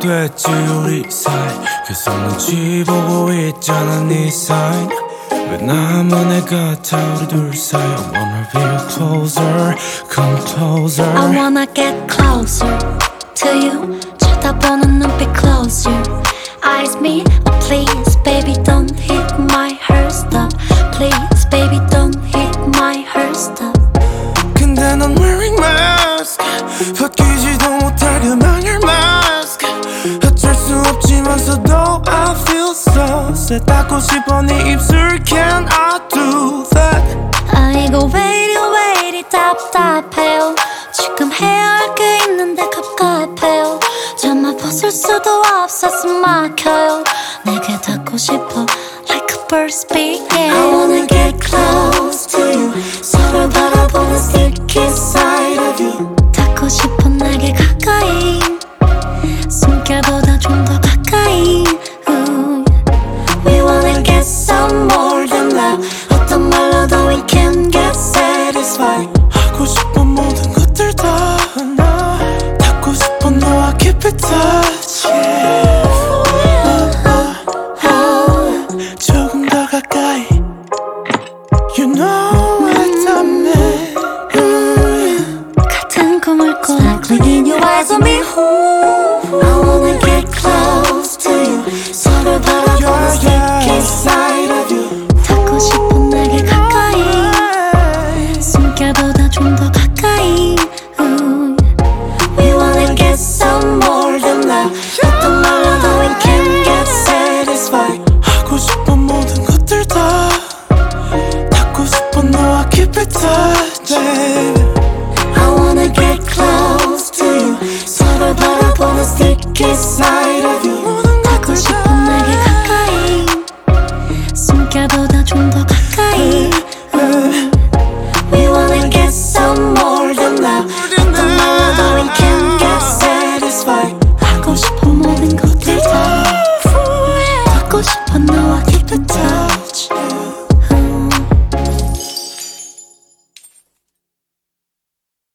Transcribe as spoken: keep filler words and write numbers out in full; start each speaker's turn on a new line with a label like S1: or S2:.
S1: 됐지 우리 사이 계속 눈치 보고 있잖아 네 사인 왜 나만 애 같아 우리 둘 사이 I wanna be closer, come closer
S2: I wanna get closer to you 쳐다보는 눈빛 closer Eyes me, oh please baby don't hit my heart stop Please baby don't hit my heart stop
S1: 근데 넌 wearing mask 벗기지도 못할 그 마녀 mask 어쩔 수 없지만서도 I feel so sad 닦고 싶어 네 입술 Can I do that
S2: 아이고 왜 이리 왜 이리 답답해요 지금 해야 할 게 있는데 갑갑해요 저만 벗을 수도 없어서 막혀요 내게 닿고 싶어 Like a bird speaking I wanna get close to you 서로 바라보는 sticky side of you 닿고 싶어 내게 가까이 숨결보다 좀 더 가까이 Ooh. We wanna get some more than love 어떤 말로도 we can get satisfied
S1: 하고 싶은 모든 것들 다 나 닿고 싶어 너와 keep it touch yeah. 조금 더 가까이 You know what I mean
S2: 같은 꿈을 꿔 Sparkling in your eyes on me I wanna get close to you 서로 바라보는 sticky side of you 닿고 싶어 내게 가까이 숨결보다 좀 더 가까이 Ooh. We wanna get some more than love 어떤 말로도 we can get satisfied
S1: 하고 싶은 모든 것들 다 닿고 싶어 너와 keep it touch baby
S2: I wanna get close to you 서로 바라보는 sticky side of you 닿고 싶어 내게 가까이 숨결보다 좀 더 가까이